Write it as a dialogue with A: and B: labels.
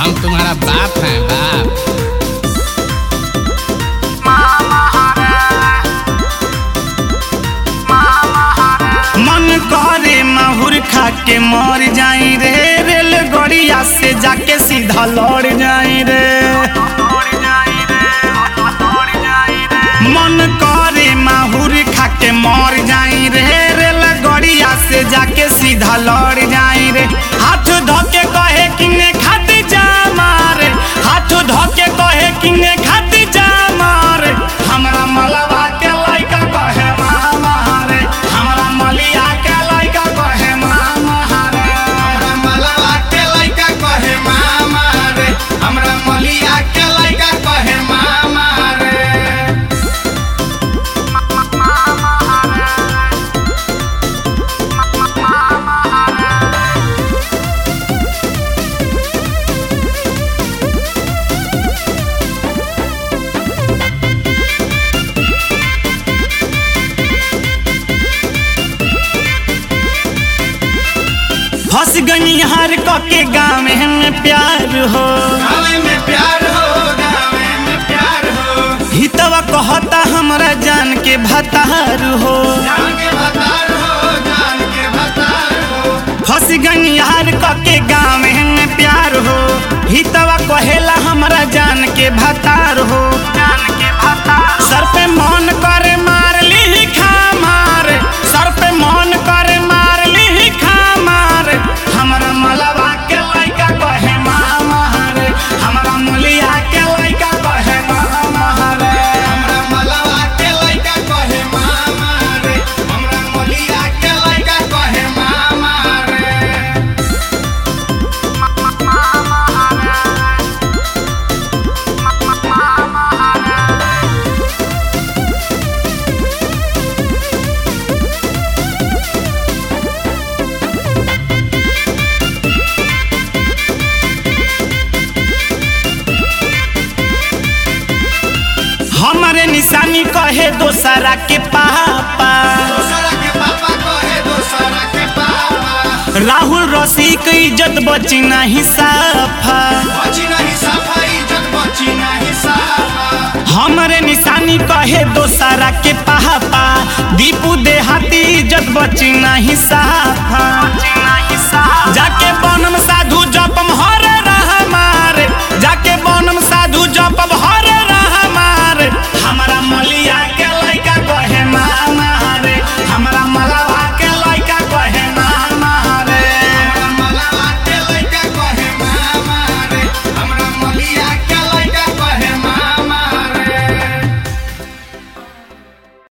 A: हम तुम्हारा बाप हैं बाप।
B: मन करे माहुर खा के मर जाई रे, रेलगाड़िया से जाके सीधा लौट जाई रे। मन करे माहुर खा के मर जाई रे, रेलगाड़िया से जाके सीधा लौट जाई रे। हाथ धो के कहे किने खाती जा मारे, हाथ धो के कहे किने खाती जा मारे। हमरा मलबा के लइका कहे मामा रे, हमरा मलिया के लइका कहे मामा रे। हमरा मलबा के लइका कहे मामा रे, हमरा मलिया के लइका कहे मामा रे। फंस गई हार के गाँव में प्यार हो, गाँव में प्यार हो, गाँव में प्यार हो। हितवा कहता हमरा जान के भतार हो, जान के भतार हो, जान के भतार हो। फंस गई हार के गाँव में प्यार हो, हितवा कहेला हमरा जान के भतार हो, जान के भतार। सर पे मन करे मार ली खा मारे, सर पे मन करे मार ली खा मारे। हमरा मलबा के लइका कहे मामा रे, हमरा मुलिया के लइका कहे मामा रे। हमरा मलबा के लइका कहे मामा रे, हमरा मुलिया के लइका कहे मामा रे। हमारे निशानी कहे दोसरा के पापा, दोसरा के पापा कहे दोसरा के पापा। राहुल रसिक इज्जत बची नहीं साफा, बची नहीं साफा, इज्जत बची नहीं साफा। हमारे निशानी कहे दोसरा के पापा, दीपू देहाती इज्जत बची नहीं साफा।